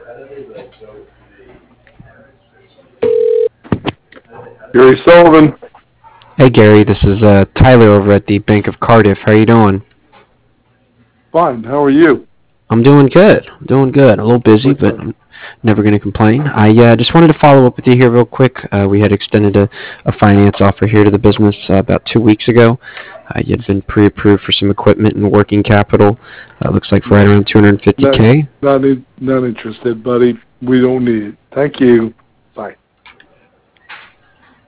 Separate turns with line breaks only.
Gary Sullivan.
Hey Gary, this is Tyler over at the Bank of Cardiff. How are you doing?
Fine. How are you?
I'm doing good. I'm doing good. A little busy, but
Excellent.
I'm never going to complain. I just wanted to follow up with you here real quick. We had extended a finance offer here to the business about 2 weeks ago. You had been pre-approved for some equipment and working capital. Looks like for right around
Not,
250K.
not interested, buddy. We don't need it. Thank you. Bye.